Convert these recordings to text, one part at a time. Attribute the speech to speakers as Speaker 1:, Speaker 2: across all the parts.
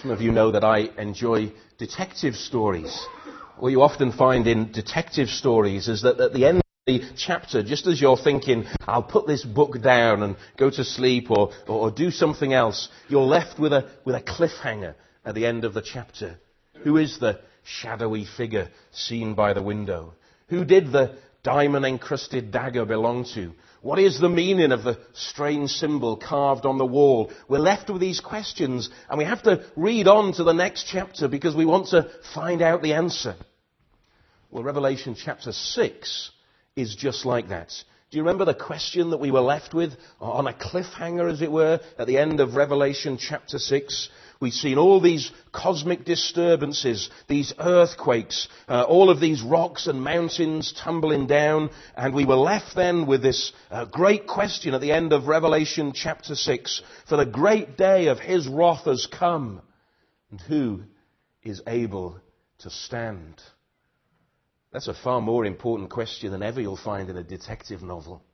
Speaker 1: Some of you know that I enjoy detective stories. What you often find in detective stories is that at the end of the chapter, just as you're thinking, I'll put this book down and go to sleep or do something else, you're left with a cliffhanger at the end of the chapter. Who is the shadowy figure seen by the window? Who did the diamond-encrusted dagger belong to? What is the meaning of the strange symbol carved on the wall? We're left with these questions, and we have to read on to the next chapter because we want to find out the answer. Well, Revelation chapter 6 is just like that. Do you remember the question that we were left with on a cliffhanger, as it were, at the end of Revelation chapter 6? We've seen all these cosmic disturbances, these earthquakes, all of these rocks and mountains tumbling down, and we were left then with this great question at the end of Revelation chapter 6. For the great day of his wrath has come, and who is able to stand? That's a far more important question than ever you'll find in a detective novel.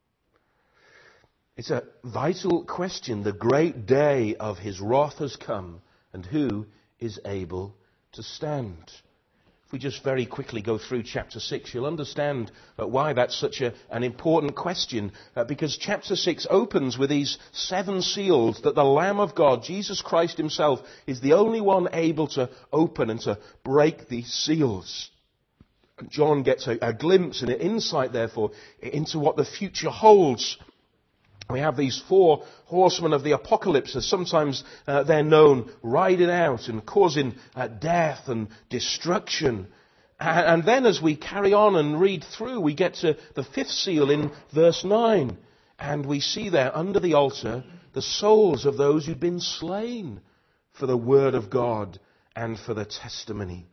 Speaker 1: It's a vital question. The great day of his wrath has come, and who is able to stand? If we just very quickly go through chapter 6, you'll understand why that's such an important question. Because chapter 6 opens with these 7 seals that the Lamb of God, Jesus Christ himself, is the only one able to open and to break these seals. John gets a glimpse and an insight, therefore, into what the future holds. We have these 4 horsemen of the apocalypse, as sometimes they're known, riding out and causing death and destruction. And then as we carry on and read through, we get to the 5th seal in verse 9. And we see there under the altar the souls of those who've been slain for the word of God and for the testimony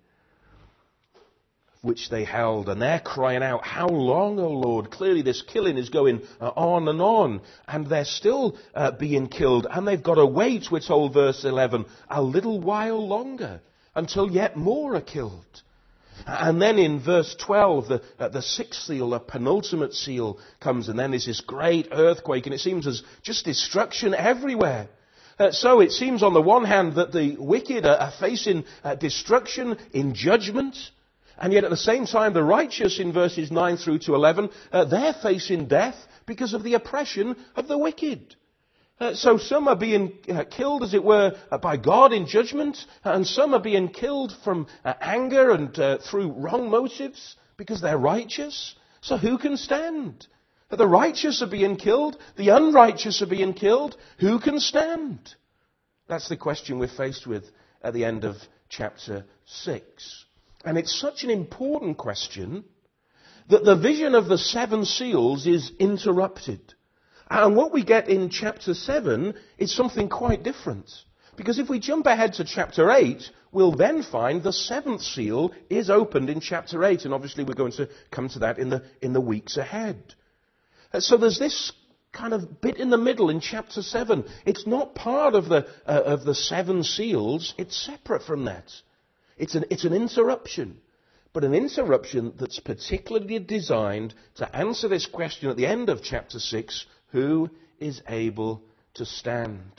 Speaker 1: which they held. And they're crying out, how long, O Lord? Clearly this killing is going on, and they're still being killed, and they've got to wait, we're told, verse 11, a little while longer, until yet more are killed. And then in verse 12, the 6th seal, the penultimate seal, comes, and then there's this great earthquake, and it seems there's just destruction everywhere. So it seems on the one hand that the wicked are facing destruction in judgment, and yet at the same time, the righteous in verses 9 through to 11, they're facing death because of the oppression of the wicked. So some are being killed, as it were, by God in judgment, and some are being killed from anger and through wrong motives because they're righteous. So who can stand? The righteous are being killed. The unrighteous are being killed. Who can stand? That's the question we're faced with at the end of chapter 6. And it's such an important question that the vision of the 7 seals is interrupted. And what we get in chapter 7 is something quite different. Because if we jump ahead to chapter 8, we'll then find the 7th seal is opened in chapter 8. And obviously we're going to come to that in the weeks ahead. So there's this kind of bit in the middle in chapter 7. It's not part of the 7 seals. It's separate from that. It's an interruption, but an interruption that's particularly designed to answer this question at the end of chapter 6, who is able to stand?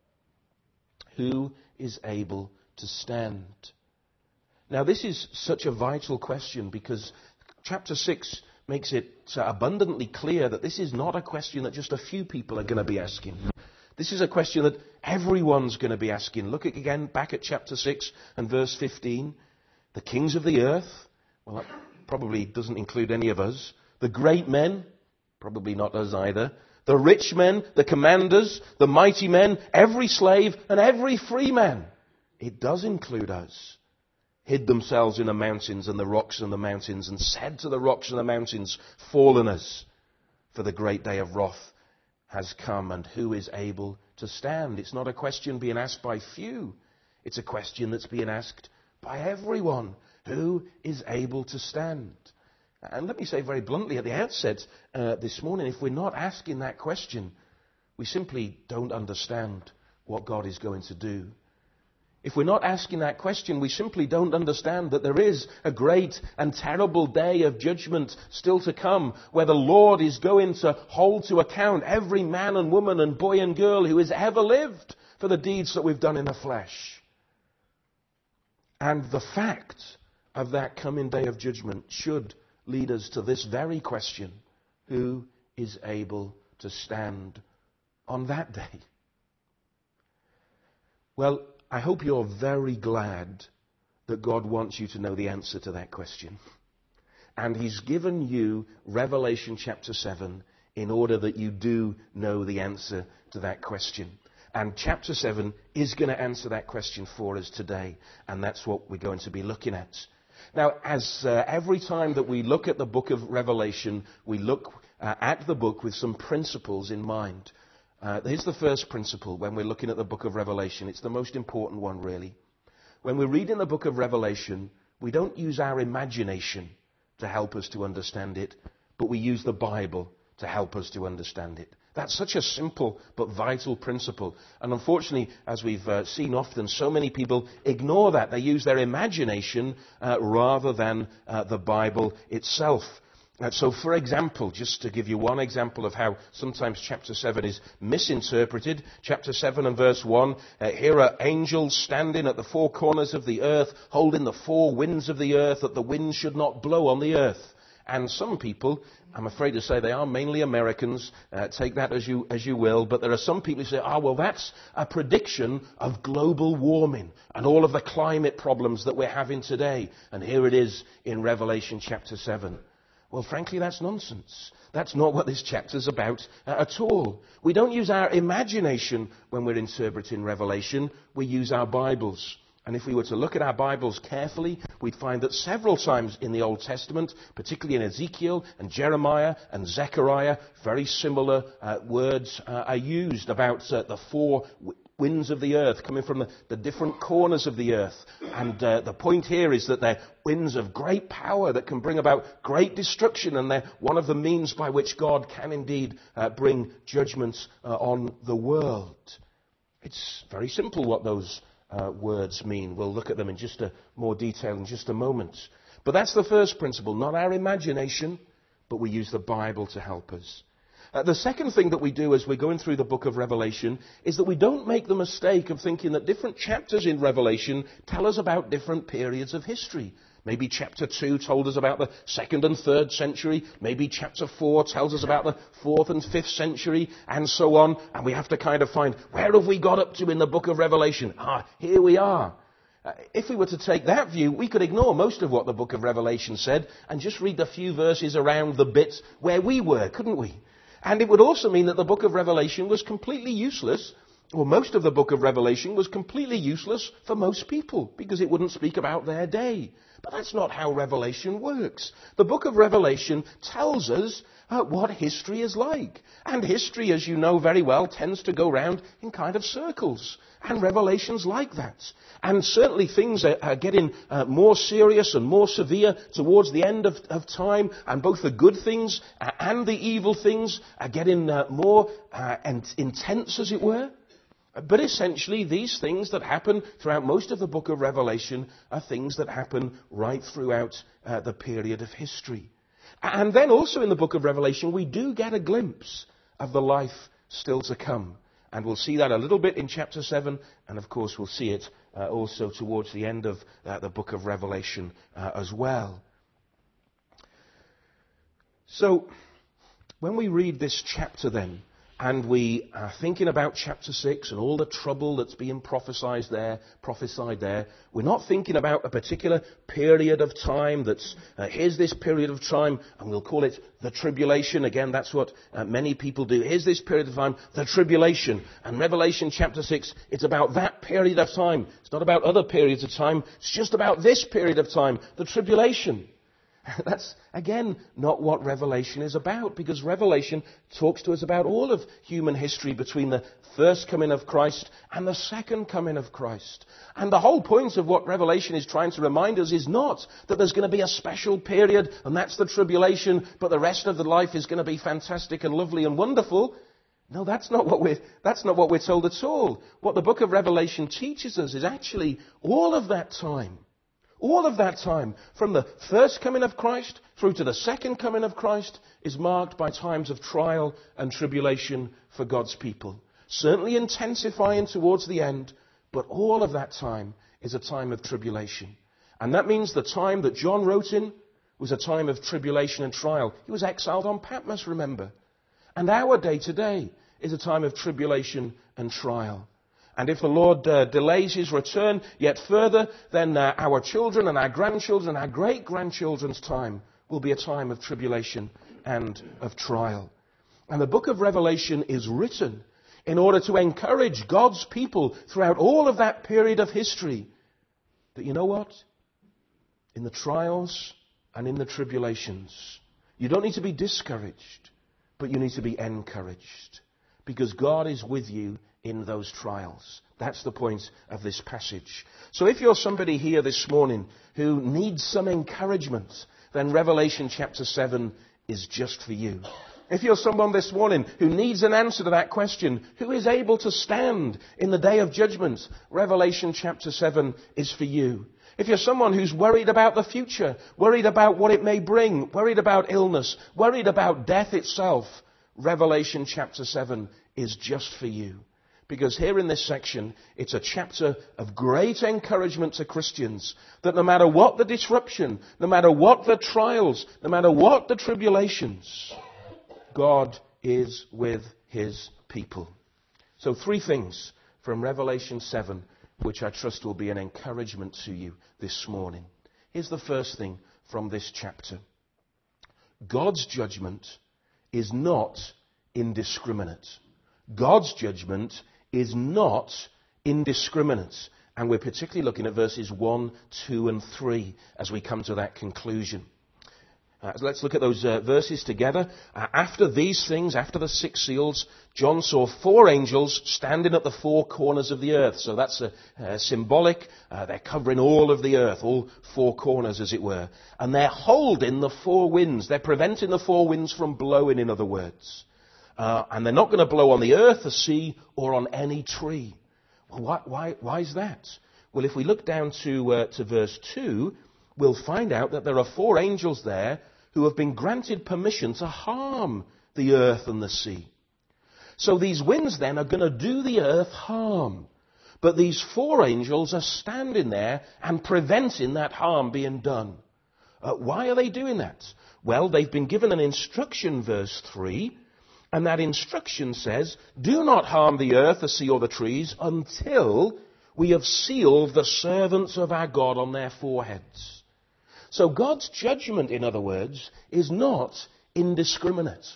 Speaker 1: Who is able to stand? Now this is such a vital question because chapter 6 makes it abundantly clear that this is not a question that just a few people are going to be asking. This is a question that everyone's going to be asking. Look again back at chapter 6 and verse 15. The kings of the earth, well, that probably doesn't include any of us. The great men, probably not us either. The rich men, the commanders, the mighty men, every slave and every free man. It does include us. Hid themselves in the mountains and the rocks and the mountains and said to the rocks and the mountains, fall on us, for the great day of wrath has come, and who is able to stand? It's not a question being asked by few. It's a question that's being asked by everyone. Who is able to stand? And let me say very bluntly at the outset this morning, if we're not asking that question, we simply don't understand what God is going to do. If we're not asking that question, we simply don't understand that there is a great and terrible day of judgment still to come, where the Lord is going to hold to account every man and woman and boy and girl who has ever lived for the deeds that we've done in the flesh. And the fact of that coming day of judgment should lead us to this very question: who is able to stand on that day? Well, I hope you're very glad that God wants you to know the answer to that question. And He's given you Revelation chapter 7 in order that you do know the answer to that question. And chapter 7 is going to answer that question for us today. And that's what we're going to be looking at. Now, as every time that we look at the book of Revelation, we look at the book with some principles in mind. Here's the first principle when we're looking at the book of Revelation. It's the most important one, really. When we're reading the book of Revelation, we don't use our imagination to help us to understand it, but we use the Bible to help us to understand it. That's such a simple but vital principle. And unfortunately, as we've seen often, so many people ignore that. They use their imagination rather than the Bible itself. So, for example, just to give you one example of how sometimes chapter 7 is misinterpreted, chapter 7 and verse 1, here are angels standing at the four corners of the earth, holding the four winds of the earth, that the wind should not blow on the earth. And some people, I'm afraid to say they are mainly Americans, take that as you will, but there are some people who say, well, that's a prediction of global warming and all of the climate problems that we're having today. And here it is in Revelation chapter 7. Well, frankly, that's nonsense. That's not what this chapter's about at all. We don't use our imagination when we're interpreting Revelation. We use our Bibles. And if we were to look at our Bibles carefully, we'd find that several times in the Old Testament, particularly in Ezekiel and Jeremiah and Zechariah, very similar words are used about the four winds of the earth coming from the different corners of the earth. And the point here is that they're winds of great power that can bring about great destruction, and they're one of the means by which God can indeed bring judgments on the world. It's very simple what those words mean. We'll look at them in just more detail in just a moment. But that's the first principle, not our imagination, but we use the Bible to help us. The second thing that we do as we're going through the book of Revelation is that we don't make the mistake of thinking that different chapters in Revelation tell us about different periods of history. Maybe chapter 2 told us about the 2nd and 3rd century. Maybe chapter 4 tells us about the 4th and 5th century, and so on. And we have to kind of find, where have we got up to in the book of Revelation? Here we are. If we were to take that view, we could ignore most of what the book of Revelation said and just read the few verses around the bits where we were, couldn't we? And it would also mean that the book of Revelation was completely useless, or most of the book of Revelation was completely useless for most people, because it wouldn't speak about their day. But that's not how Revelation works. The book of Revelation tells us what history is like. And history, as you know very well, tends to go round in kind of circles. And Revelation's like that. And certainly things are getting more serious and more severe towards the end of time. And both the good things and the evil things are getting more intense, as it were. But essentially, these things that happen throughout most of the book of Revelation are things that happen right throughout the period of history. And then also in the book of Revelation, we do get a glimpse of the life still to come. And we'll see that a little bit in chapter 7, and of course we'll see it also towards the end of the book of Revelation as well. So, when we read this chapter then, and we are thinking about chapter 6 and all the trouble that's being prophesied there, we're not thinking about a particular period of time that's, here's this period of time, and we'll call it the tribulation. Again, that's what many people do. Here's this period of time, the tribulation. And Revelation chapter 6, it's about that period of time. It's not about other periods of time. It's just about this period of time, the tribulation. That's, again, not what Revelation is about, because Revelation talks to us about all of human history between the first coming of Christ and the second coming of Christ. And the whole point of what Revelation is trying to remind us is not that there's going to be a special period, and that's the tribulation, but the rest of the life is going to be fantastic and lovely and wonderful. No, that's not what we're told at all. What the book of Revelation teaches us is actually all of that time, from the first coming of Christ through to the second coming of Christ, is marked by times of trial and tribulation for God's people. Certainly intensifying towards the end, but all of that time is a time of tribulation. And that means the time that John wrote in was a time of tribulation and trial. He was exiled on Patmos, remember. And our day today is a time of tribulation and trial. And if the Lord delays his return yet further, then our children and our grandchildren and our great-grandchildren's time will be a time of tribulation and of trial. And the book of Revelation is written in order to encourage God's people throughout all of that period of history that, you know what? In the trials and in the tribulations, you don't need to be discouraged, but you need to be encouraged, because God is with you in those trials. That's the point of this passage. So if you're somebody here this morning who needs some encouragement, then Revelation chapter 7 is just for you. If you're someone this morning who needs an answer to that question, who is able to stand in the day of judgment, Revelation chapter 7 is for you. If you're someone who's worried about the future, worried about what it may bring, worried about illness, worried about death itself, Revelation chapter 7 is just for you. Because here in this section, it's a chapter of great encouragement to Christians that no matter what the disruption, no matter what the trials, no matter what the tribulations, God is with his people. So 3 things from Revelation 7, which I trust will be an encouragement to you this morning. Here's the first thing from this chapter. God's judgment is not indiscriminate. God's judgment is not indiscriminate. And we're particularly looking at verses 1, 2 and 3 as we come to that conclusion. Let's look at those verses together. After these things, after the 6 seals, John saw 4 angels standing at the 4 corners of the earth. So that's symbolic. They're covering all of the earth, all 4 corners as it were. And they're holding the 4 winds. They're preventing the 4 winds from blowing, in other words. And they're not going to blow on the earth, the sea, or on any tree. Well, why is that? Well, if we look down to verse 2, we'll find out that there are 4 angels there who have been granted permission to harm the earth and the sea. So these winds then are going to do the earth harm. But these 4 angels are standing there and preventing that harm being done. Why are they doing that? Well, they've been given an instruction, verse 3, and that instruction says, do not harm the earth, the sea, or the trees until we have sealed the servants of our God on their foreheads. So God's judgment, in other words, is not indiscriminate.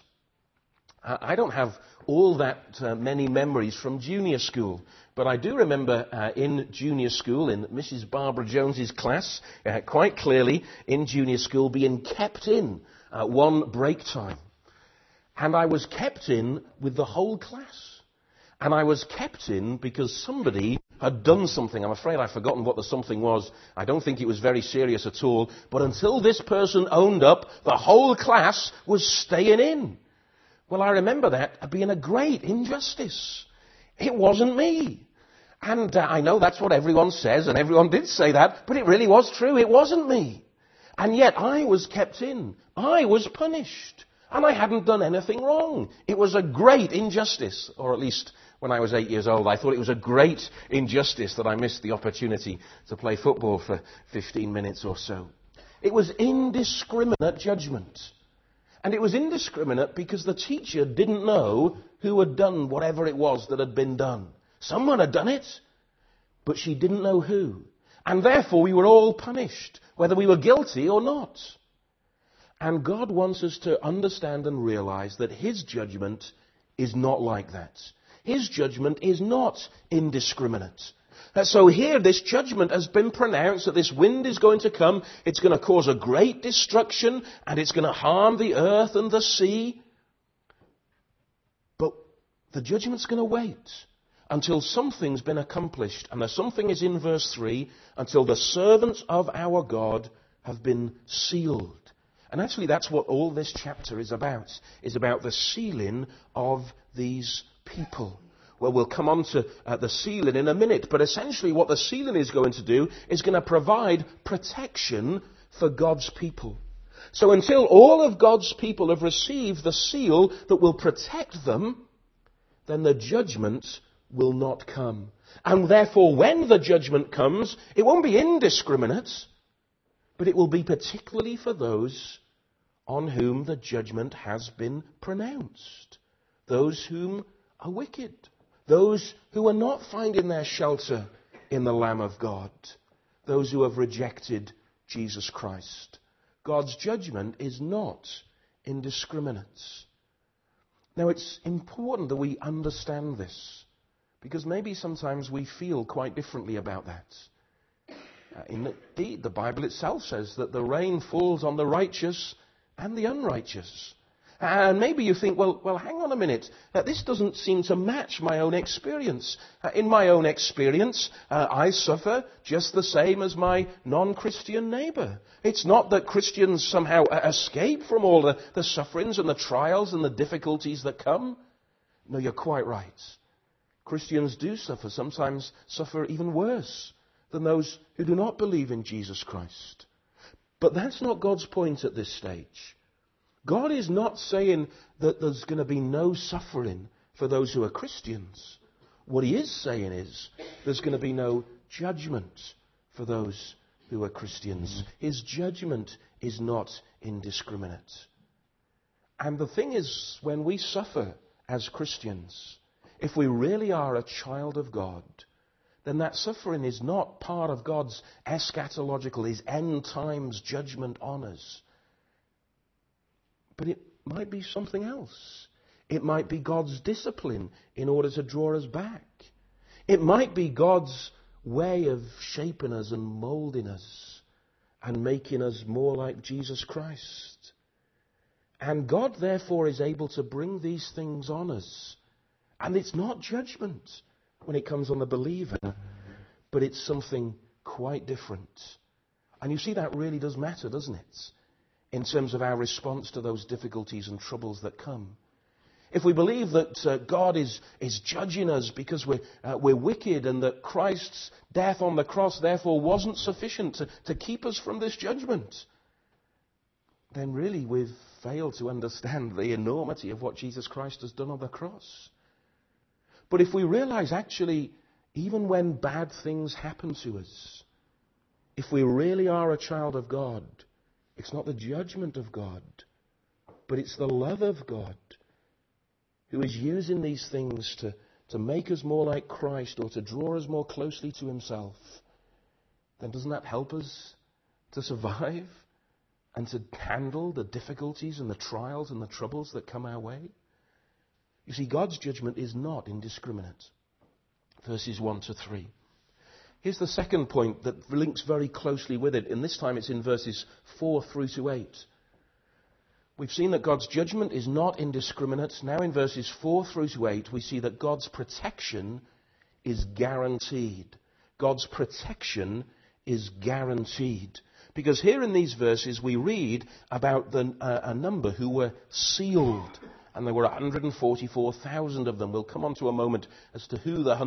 Speaker 1: I don't have all that many memories from junior school, but I do remember in junior school, in Mrs. Barbara Jones's class, quite clearly in junior school being kept in one break time. And I was kept in with the whole class. And I was kept in because somebody had done something. I'm afraid I've forgotten what the something was. I don't think it was very serious at all. But until this person owned up, the whole class was staying in. Well, I remember that being a great injustice. It wasn't me. And I know that's what everyone says, and everyone did say that, but it really was true. It wasn't me. And yet I was kept in. I was punished. And I hadn't done anything wrong. It was a great injustice, or at least when I was 8 years old, I thought it was a great injustice that I missed the opportunity to play football for 15 minutes or so. It was indiscriminate judgment. And it was indiscriminate because the teacher didn't know who had done whatever it was that had been done. Someone had done it, but she didn't know who. And therefore we were all punished, whether we were guilty or not. And God wants us to understand and realize that his judgment is not like that. His judgment is not indiscriminate. So here this judgment has been pronounced that this wind is going to come. It's going to cause a great destruction and it's going to harm the earth and the sea. But the judgment's going to wait until something's been accomplished. And the something is in verse 3, until the servants of our God have been sealed. And actually that's what all this chapter is about the sealing of these people. Well, we'll come on to the sealing in a minute, but essentially what the sealing is going to do is going to provide protection for God's people. So until all of God's people have received the seal that will protect them, then the judgment will not come. And therefore, when the judgment comes, it won't be indiscriminate, but it will be particularly for those on whom the judgment has been pronounced. Those whom are wicked. Those who are not finding their shelter in the Lamb of God. Those who have rejected Jesus Christ. God's judgment is not indiscriminate. Now, it's important that we understand this, because maybe sometimes we feel quite differently about that. Indeed, the Bible itself says that the rain falls on the righteous and the unrighteous. And maybe you think, well, hang on a minute. This doesn't seem to match my own experience. In my own experience, I suffer just the same as my non-Christian neighbour. It's not that Christians somehow escape from all the sufferings and the trials and the difficulties that come. No, you're quite right. Christians do suffer, sometimes suffer even worse than those who do not believe in Jesus Christ. But that's not God's point at this stage. God is not saying that there's going to be no suffering for those who are Christians. What he is saying is there's going to be no judgment for those who are Christians. His judgment is not indiscriminate. And the thing is, when we suffer as Christians, if we really are a child of God, then that suffering is not part of God's eschatological, his end times judgment on us. But it might be something else. It might be God's discipline in order to draw us back. It might be God's way of shaping us and molding us and making us more like Jesus Christ. And God, therefore, is able to bring these things on us. And it's not judgment when it comes on the believer, but it's something quite different. And you see, that really does matter, doesn't it? In terms of our response to those difficulties and troubles that come. If we believe that God is judging us because we're wicked and that Christ's death on the cross therefore wasn't sufficient to keep us from this judgment, then really we've failed to understand the enormity of what Jesus Christ has done on the cross. But if we realize actually, even when bad things happen to us, if we really are a child of God, it's not the judgment of God, but it's the love of God who is using these things to make us more like Christ or to draw us more closely to himself. Then doesn't that help us to survive and to handle the difficulties and the trials and the troubles that come our way? You see, God's judgment is not indiscriminate. Verses 1 to 3. Here's the second point that links very closely with it, and this time it's in verses 4 through to 8. We've seen that God's judgment is not indiscriminate. Now in verses 4 through to 8, we see that God's protection is guaranteed. God's protection is guaranteed. Because here in these verses we read about a number who were sealed. And there were 144,000 of them. We'll come on to a moment as to who the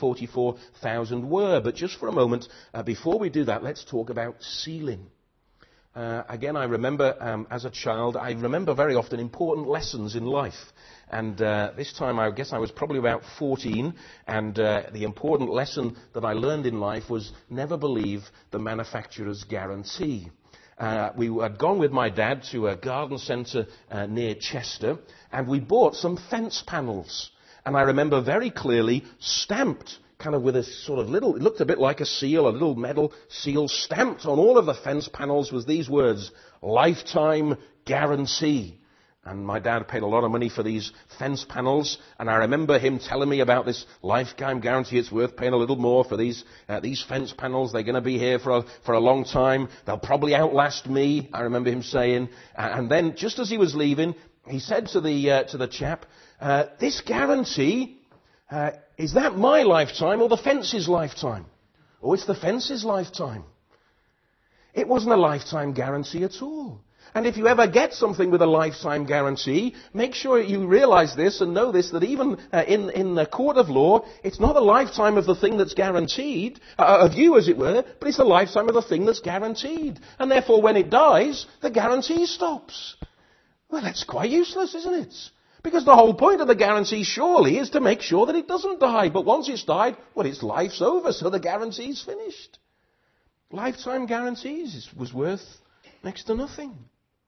Speaker 1: 144,000 were. But just for a moment, before we do that, let's talk about sealing. Again, I remember as a child, I remember very often important lessons in life. And this time, I guess I was probably about 14. And the important lesson that I learned in life was never believe the manufacturer's guarantee. We had gone with my dad to a garden centre near Chester, and we bought some fence panels. And I remember very clearly, stamped, kind of with a sort of little, it looked a bit like a seal, a little metal seal, stamped on all of the fence panels was these words, lifetime guarantee. And my dad paid a lot of money for these fence panels, and I remember him telling me about this lifetime guarantee. It's worth paying a little more for these fence panels. They're going to be here for a long time. They'll probably outlast me, I remember him saying. And then, just as he was leaving, he said to the chap, this guarantee, is that my lifetime or the fence's lifetime? Oh, it's the fence's lifetime. It wasn't a lifetime guarantee at all. And if you ever get something with a lifetime guarantee, make sure you realize this and know this, that even in the court of law, it's not a lifetime of the thing that's guaranteed, of you as it were, but it's the lifetime of the thing that's guaranteed. And therefore when it dies, the guarantee stops. Well, that's quite useless, isn't it? Because the whole point of the guarantee surely is to make sure that it doesn't die. But once it's died, well, its life's over, so the guarantee's finished. Lifetime guarantees was worth next to nothing.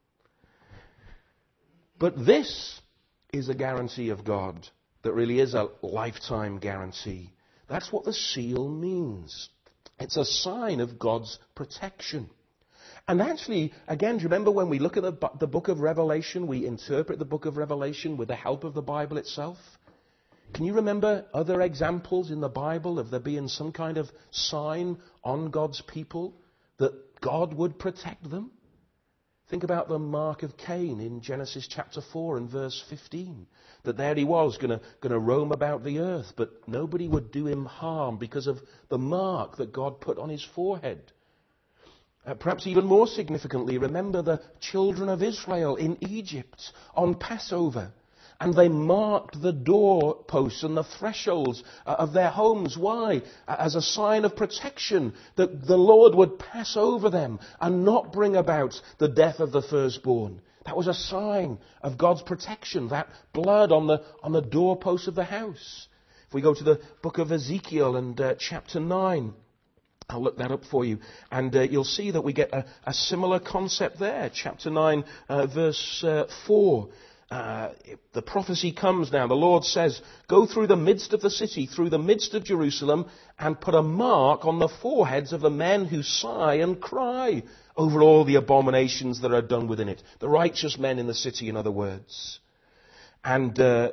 Speaker 1: But this is a guarantee of God that really is a lifetime guarantee. That's what the seal means. It's a sign of God's protection. And actually, again, do you remember when we look at the book of Revelation, we interpret the book of Revelation with the help of the Bible itself? Can you remember other examples in the Bible of there being some kind of sign on God's people that God would protect them? Think about the mark of Cain in Genesis chapter 4 and verse 15. That there he was going to roam about the earth, but nobody would do him harm because of the mark that God put on his forehead. Perhaps even more significantly, remember the children of Israel in Egypt on Passover. And they marked the doorposts and the thresholds of their homes. Why? As a sign of protection, that the Lord would pass over them and not bring about the death of the firstborn. That was a sign of God's protection, that blood on the doorposts of the house. If we go to the book of Ezekiel and chapter 9, I'll look that up for you. And you'll see that we get a similar concept there. Chapter 9, verse 4. The prophecy comes now. The Lord says, go through the midst of the city, through the midst of Jerusalem, and put a mark on the foreheads of the men who sigh and cry over all the abominations that are done within it. The righteous men in the city, in other words. And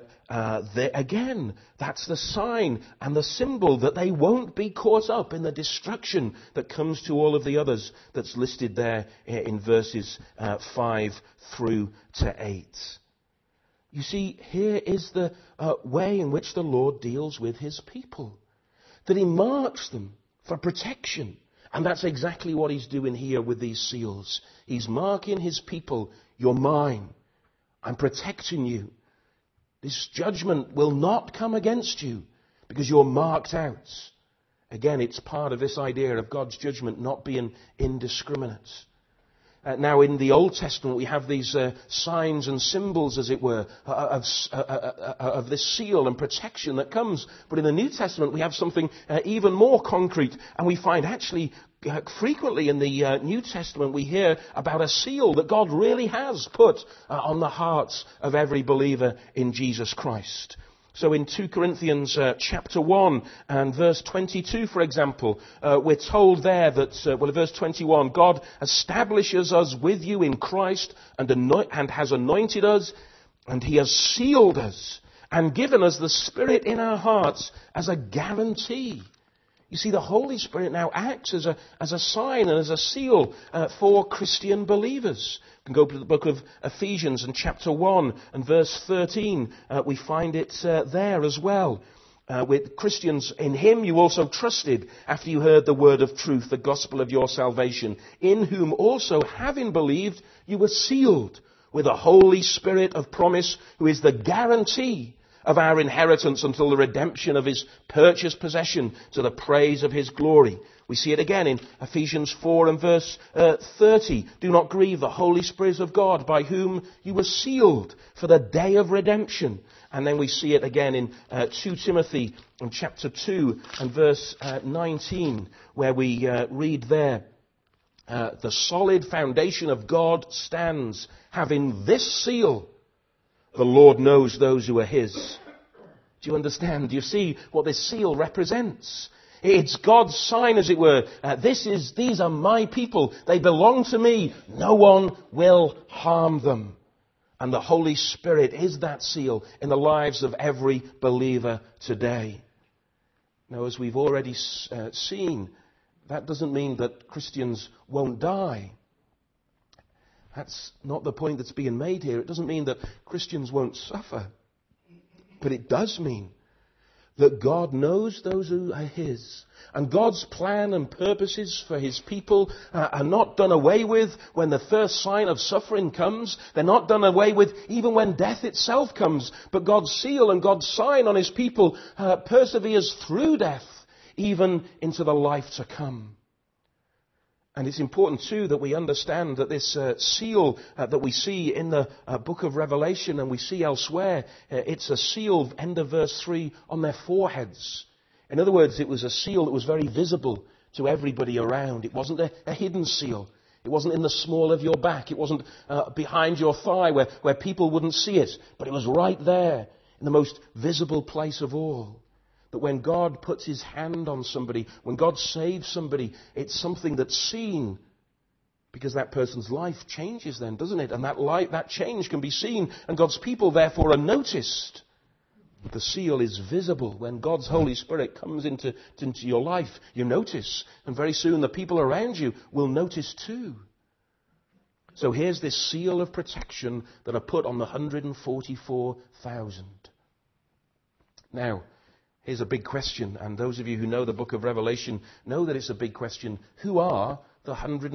Speaker 1: again, that's the sign and the symbol that they won't be caught up in the destruction that comes to all of the others that's listed there in verses 5 through to 8. You see, here is the way in which the Lord deals with his people. That he marks them for protection. And that's exactly what he's doing here with these seals. He's marking his people. You're mine. I'm protecting you. This judgment will not come against you because you're marked out. Again, it's part of this idea of God's judgment not being indiscriminate. Now, in the Old Testament, we have these signs and symbols, as it were, of this seal and protection that comes. But in the New Testament, we have something even more concrete. And we find actually frequently in the New Testament, we hear about a seal that God really has put on the hearts of every believer in Jesus Christ. So in 2 Corinthians chapter 1 and verse 22, for example, we're told there that, in verse 21, God establishes us with you in Christ and has anointed us, and he has sealed us and given us the Spirit in our hearts as a guarantee. You see, the Holy Spirit now acts as a sign and as a seal for Christian believers. You can go to the book of Ephesians and chapter 1 and verse 13. We find it there as well. With Christians, in him you also trusted after you heard the word of truth, the gospel of your salvation, in whom also, having believed, you were sealed with the Holy Spirit of promise, who is the guarantee of our inheritance until the redemption of his purchased possession to the praise of his glory. We see it again in Ephesians 4 and verse 30. Do not grieve the Holy Spirit of God, by whom you were sealed for the day of redemption. And then we see it again in 2 Timothy in chapter 2 and verse 19, where we read there, the solid foundation of God stands, having this seal: the Lord knows those who are his. Do you understand? Do you see what this seal represents? It's God's sign, as it were. These are my people. They belong to me. No one will harm them. And the Holy Spirit is that seal in the lives of every believer today. Now, as we've already seen, that doesn't mean that Christians won't die. That's not the point that's being made here. It doesn't mean that Christians won't suffer. But it does mean that God knows those who are his. And God's plan and purposes for his people are not done away with when the first sign of suffering comes. They're not done away with even when death itself comes. But God's seal and God's sign on his people perseveres through death, even into the life to come. And it's important too that we understand that this seal that we see in the book of Revelation and we see elsewhere, it's a seal, end of verse 3, on their foreheads. In other words, it was a seal that was very visible to everybody around. It wasn't a hidden seal. It wasn't in the small of your back. It wasn't behind your thigh where people wouldn't see it. But it was right there in the most visible place of all. That when God puts his hand on somebody, when God saves somebody, it's something that's seen. Because that person's life changes then, doesn't it? And that change can be seen. And God's people, therefore, are noticed. The seal is visible. When God's Holy Spirit comes into your life, you notice. And very soon the people around you will notice too. So here's this seal of protection that are put on the 144,000. Now, here's a big question, and those of you who know the book of Revelation know that it's a big question. Who are the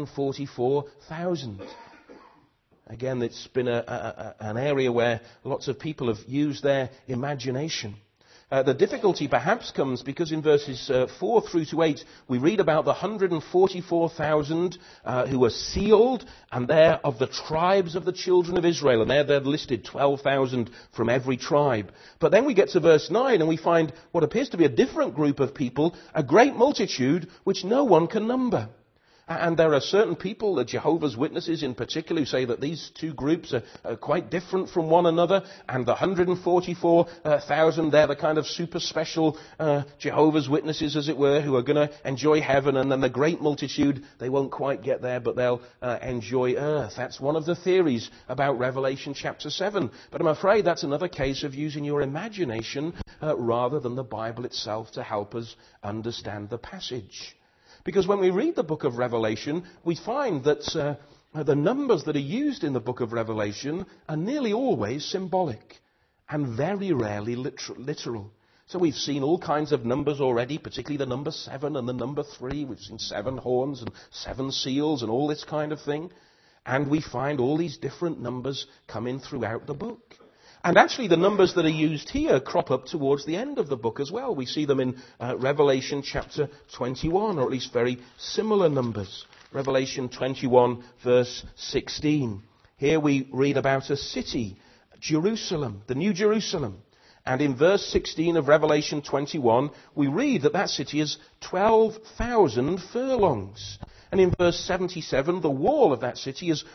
Speaker 1: 144,000? Again, it's been an area where lots of people have used their imagination. The difficulty perhaps comes because in verses 4 through to 8, we read about the 144,000 who were sealed, and they're of the tribes of the children of Israel. And they're listed, 12,000 from every tribe. But then we get to verse 9 and we find what appears to be a different group of people, a great multitude which no one can number. And there are certain people, the Jehovah's Witnesses in particular, who say that these two groups are quite different from one another. And the 144,000, they're the kind of super special Jehovah's Witnesses, as it were, who are going to enjoy heaven. And then the great multitude, they won't quite get there, but they'll enjoy earth. That's one of the theories about Revelation chapter 7. But I'm afraid that's another case of using your imagination rather than the Bible itself to help us understand the passage. Because when we read the book of Revelation, we find that the numbers that are used in the book of Revelation are nearly always symbolic and very rarely literal. So we've seen all kinds of numbers already, particularly the number 7 and the number 3. We've seen 7 horns and 7 seals and all this kind of thing. And we find all these different numbers coming throughout the book. And actually the numbers that are used here crop up towards the end of the book as well. We see them in Revelation chapter 21, or at least very similar numbers. Revelation 21 verse 16. Here we read about a city, Jerusalem, the New Jerusalem. And in verse 16 of Revelation 21, we read that city is 12,000 furlongs. And in verse 77, the wall of that city is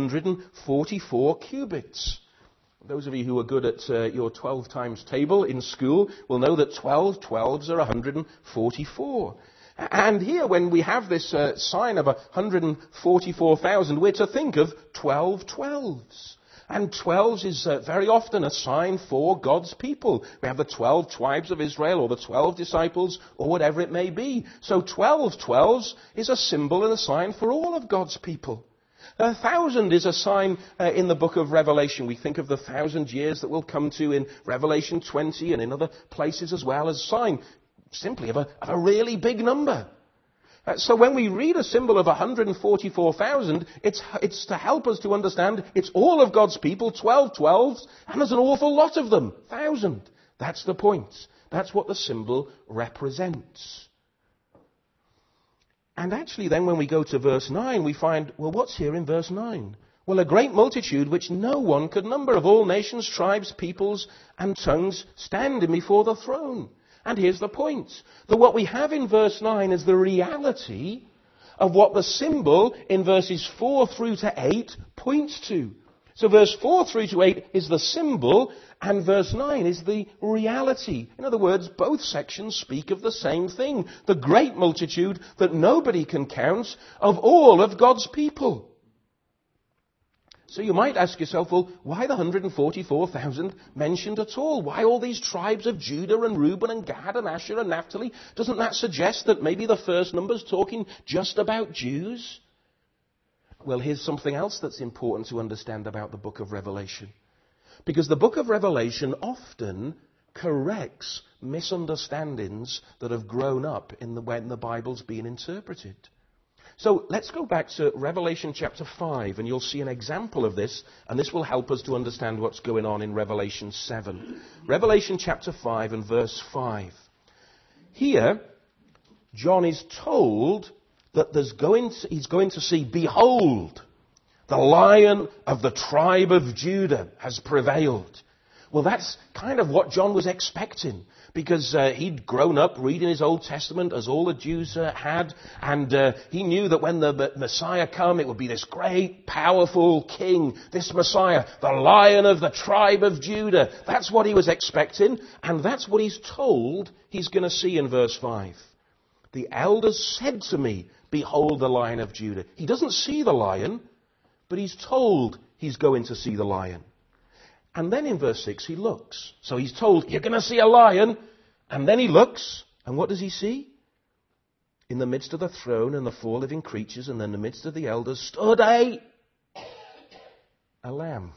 Speaker 1: 144 cubits. Those of you who are good at your 12 times table in school will know that 12 12s are 144. And here, when we have this sign of 144,000, we're to think of 12 12s. And 12s is very often a sign for God's people. We have the 12 tribes of Israel, or the 12 disciples, or whatever it may be. So 12 12s is a symbol and a sign for all of God's people. 1,000 is a sign in the book of Revelation. We think of the 1,000 years that we'll come to in Revelation 20 and in other places as well, as a sign simply of a really big number. So when we read a symbol of 144,000, it's to help us to understand it's all of God's people, 12 12s, and there's an awful lot of them, 1,000. That's the point. That's what the symbol represents. And actually then when we go to verse 9, we find, well, what's here in verse 9? Well, a great multitude which no one could number, of all nations, tribes, peoples, and tongues, standing before the throne. And here's the point. That what we have in verse 9 is the reality of what the symbol in verses 4 through to 8 points to. So verse 4 through to 8 is the symbol, and verse 9 is the reality. In other words, both sections speak of the same thing. The great multitude that nobody can count of all of God's people. So you might ask yourself, well, why the 144,000 mentioned at all? Why all these tribes of Judah and Reuben and Gad and Asher and Naphtali? Doesn't that suggest that maybe the first number's talking just about Jews? Well, here's something else that's important to understand about the book of Revelation. Because the book of Revelation often corrects misunderstandings that have grown up when the Bible's been interpreted. So let's go back to Revelation chapter 5, and you'll see an example of this, and this will help us to understand what's going on in Revelation 7. Revelation chapter 5 and verse 5. Here, John is told that he's going to see, behold, the Lion of the tribe of Judah has prevailed. Well, that's kind of what John was expecting, because he'd grown up reading his Old Testament, as all the Jews had, and he knew that when the Messiah come, it would be this great, powerful king, this Messiah, the Lion of the tribe of Judah. That's what he was expecting, and that's what he's told he's going to see in verse 5. The elders said to me, behold the Lion of Judah. He doesn't see the lion, but he's told he's going to see the lion. And then in verse 6 he looks. So he's told, you're going to see a lion. And then he looks. And what does he see? In the midst of the throne and the 4 living creatures and in the midst of the elders stood a lamb.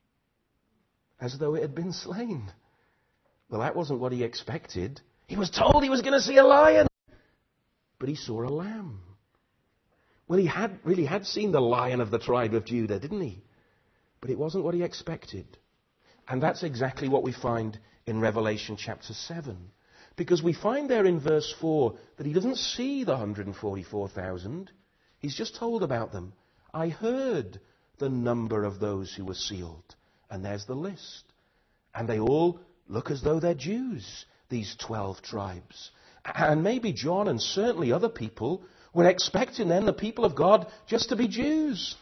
Speaker 1: As though it had been slain. Well, that wasn't what he expected. He was told he was going to see a lion. But he saw a lamb. Well, he really had seen the Lion of the tribe of Judah, didn't he? But it wasn't what he expected. And that's exactly what we find in Revelation chapter 7. Because we find there in verse 4 that he doesn't see the 144,000. He's just told about them. I heard the number of those who were sealed. And there's the list. And they all look as though they're Jews, these 12 tribes. And maybe John and certainly other people were expecting then the people of God just to be Jews.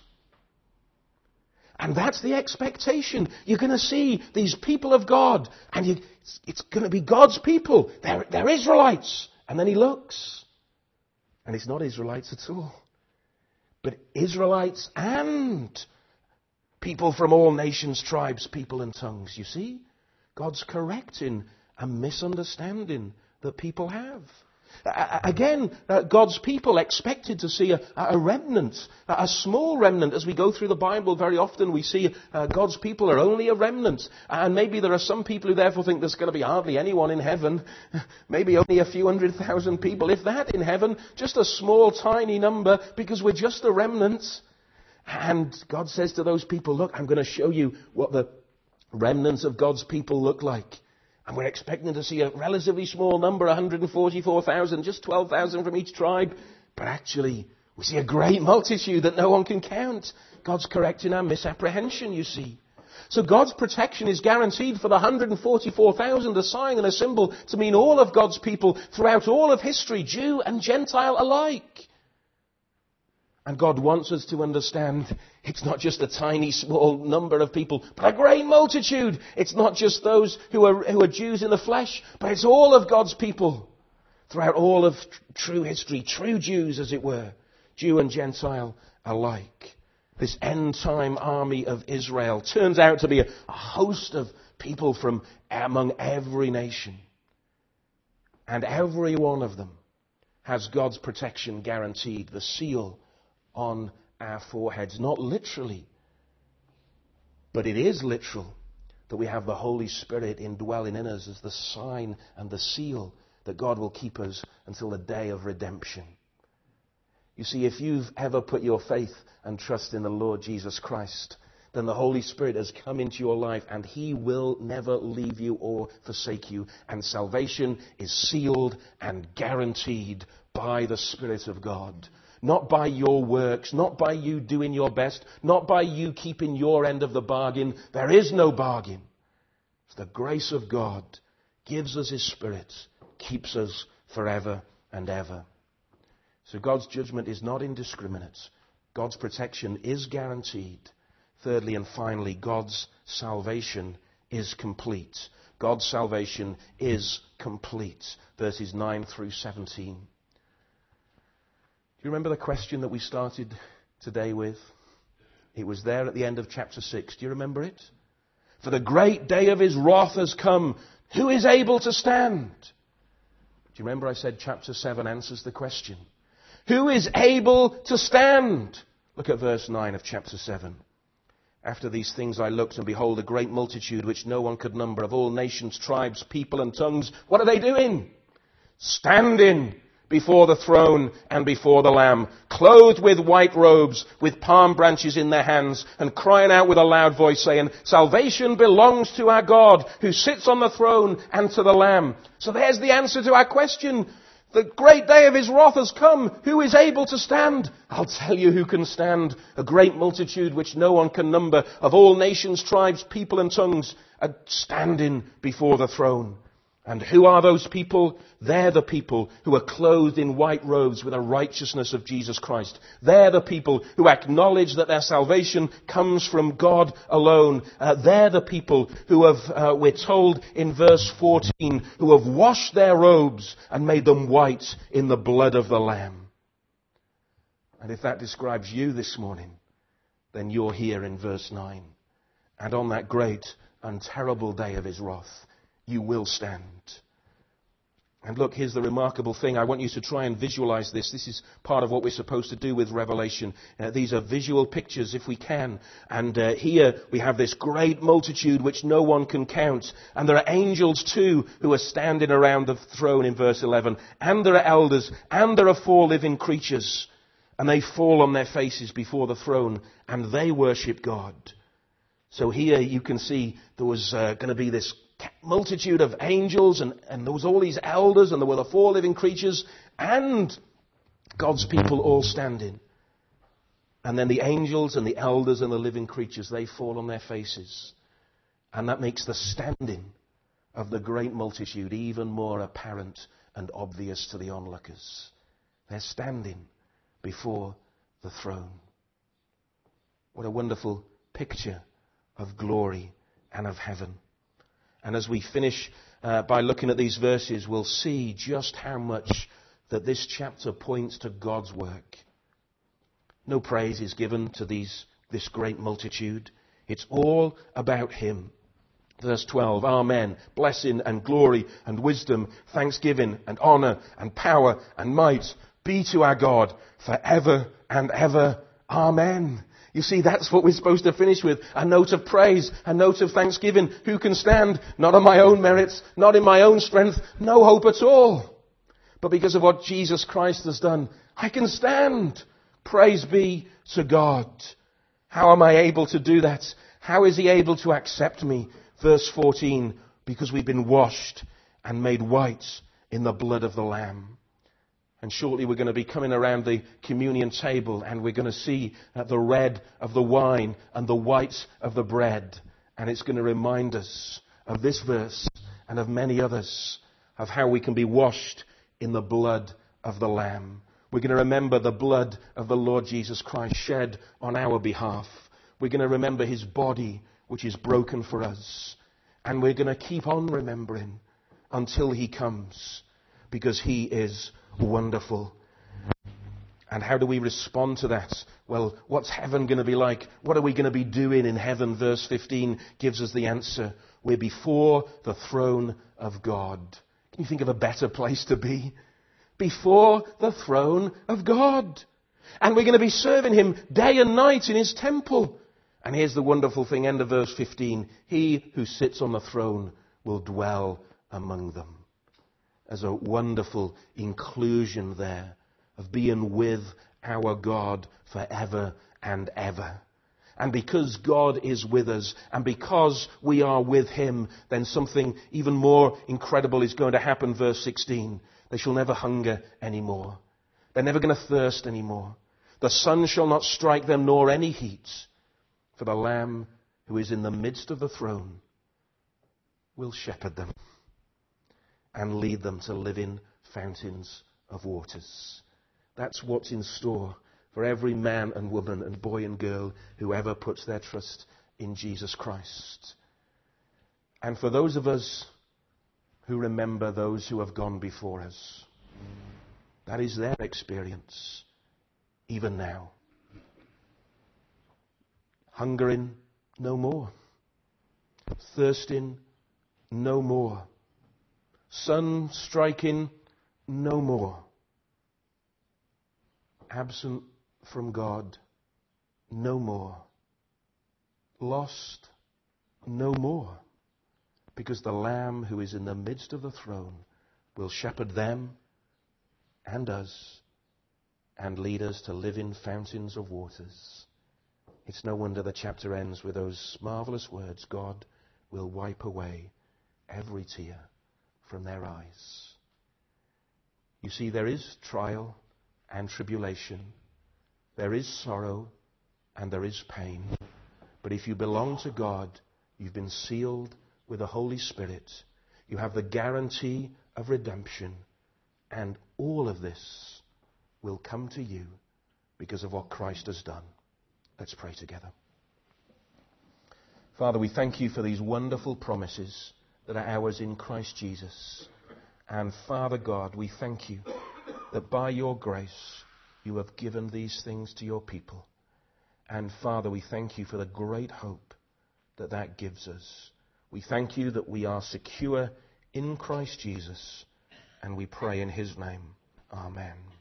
Speaker 1: And that's the expectation. You're going to see these people of God, and it's going to be God's people. They're Israelites. And then he looks, and it's not Israelites at all, but Israelites and people from all nations, tribes, people, and tongues. You see, God's correcting a misunderstanding that people have. Again, God's people expected to see a remnant, a small remnant. As we go through the Bible, very often we see God's people are only a remnant. And maybe there are some people who therefore think there's going to be hardly anyone in heaven. Maybe only a few 100,000 people, if that, in heaven. Just a small, tiny number, because we're just a remnant. And God says to those people, look, I'm going to show you what the remnants of God's people look like. And we're expecting to see a relatively small number, 144,000, just 12,000 from each tribe. But actually, we see a great multitude that no one can count. God's correcting our misapprehension, you see. So God's protection is guaranteed for the 144,000, a sign and a symbol to mean all of God's people throughout all of history, Jew and Gentile alike. And God wants us to understand it's not just a tiny, small number of people, but a great multitude. It's not just those who are Jews in the flesh, but it's all of God's people throughout all of true history, true Jews, as it were, Jew and Gentile alike. This end-time army of Israel turns out to be a host of people from among every nation. And every one of them has God's protection guaranteed, the seal on our foreheads. Not literally, but it is literal that we have the Holy Spirit indwelling in us as the sign and the seal that God will keep us until the day of redemption. You see, if you've ever put your faith and trust in the Lord Jesus Christ, then the Holy Spirit has come into your life and He will never leave you or forsake you. And salvation is sealed and guaranteed by the Spirit of God. Not by your works, not by you doing your best, not by you keeping your end of the bargain. There is no bargain. It's the grace of God gives us His Spirit, keeps us forever and ever. So God's judgment is not indiscriminate. God's protection is guaranteed. Thirdly and finally, God's salvation is complete. God's salvation is complete. Verses 9 through 17. Do you remember the question that we started today with? It was there at the end of chapter 6. Do you remember it? For the great day of His wrath has come. Who is able to stand? Do you remember I said chapter 7 answers the question? Who is able to stand? Look at verse 9 of chapter 7. After these things I looked, and behold, a great multitude which no one could number, of all nations, tribes, people, and tongues. What are they doing? Standing before the throne and before the Lamb, clothed with white robes, with palm branches in their hands, and crying out with a loud voice, saying, salvation belongs to our God, who sits on the throne, and to the Lamb. So there's the answer to our question. The great day of his wrath has come. Who is able to stand? I'll tell you who can stand. A great multitude which no one can number, of all nations, tribes, people and tongues, are standing before the throne. And who are those people? They're the people who are clothed in white robes with the righteousness of Jesus Christ. They're the people who acknowledge that their salvation comes from God alone. They're the people who have, we're told in verse 14, who have washed their robes and made them white in the blood of the Lamb. And if that describes you this morning, then you're here in verse 9. And on that great and terrible day of his wrath, you will stand. And look, here's the remarkable thing. I want you to try and visualize this. This is part of what we're supposed to do with Revelation. These are visual pictures, if we can. And here we have this great multitude which no one can count. And there are angels too who are standing around the throne in verse 11. And there are elders. And there are 4 living creatures. And they fall on their faces before the throne. And they worship God. So here you can see there was going to be this multitude of angels, and there was all these elders, and there were the 4 living creatures, and God's people all standing. And then the angels and the elders and the living creatures, they fall on their faces. And that makes the standing of the great multitude even more apparent and obvious to the onlookers. They're standing before the throne. What a wonderful picture of glory and of heaven. And as we finish by looking at these verses, we'll see just how much that this chapter points to God's work. No praise is given to this great multitude. It's all about him. Verse 12, Amen. Blessing and glory and wisdom, thanksgiving and honor and power and might be to our God forever and ever. Amen. You see, that's what we're supposed to finish with. A note of praise, a note of thanksgiving. Who can stand? Not on my own merits, not in my own strength, no hope at all. But because of what Jesus Christ has done, I can stand. Praise be to God. How am I able to do that? How is he able to accept me? Verse 14, because we've been washed and made white in the blood of the Lamb. And shortly we're going to be coming around the communion table, and we're going to see the red of the wine and the white of the bread. And it's going to remind us of this verse and of many others, of how we can be washed in the blood of the Lamb. We're going to remember the blood of the Lord Jesus Christ shed on our behalf. We're going to remember his body, which is broken for us. And we're going to keep on remembering until he comes, because he is wonderful. And how do we respond to that? Well, what's heaven going to be like? What are we going to be doing in heaven? Verse 15 gives us the answer. We're before the throne of God. Can you think of a better place to be? Before the throne of God. And we're going to be serving him day and night in his temple. And here's the wonderful thing, end of verse 15. He who sits on the throne will dwell among them. There's a wonderful inclusion there of being with our God forever and ever. And because God is with us, and because we are with him, then something even more incredible is going to happen. Verse 16. They shall never hunger anymore. They're never going to thirst anymore. The sun shall not strike them, nor any heat. For the Lamb who is in the midst of the throne will shepherd them and lead them to living fountains of waters. That's what's in store for every man and woman and boy and girl who ever puts their trust in Jesus Christ. And for those of us who remember those who have gone before us, that is their experience, even now. Hungering no more. Thirsting no more. Sun striking no more. Absent from God no more. Lost no more. Because the Lamb who is in the midst of the throne will shepherd them and us and lead us to living fountains of waters. It's no wonder the chapter ends with those marvelous words, God will wipe away every tear from their eyes. You see, there is trial and tribulation. There is sorrow and there is pain. But if you belong to God, you've been sealed with the Holy Spirit. You have the guarantee of redemption. And all of this will come to you because of what Christ has done. Let's pray together. Father, we thank you for these wonderful promises that are ours in Christ Jesus. And Father God, we thank you that by your grace you have given these things to your people. And Father, we thank you for the great hope that that gives us. We thank you that we are secure in Christ Jesus. And we pray in his name. Amen.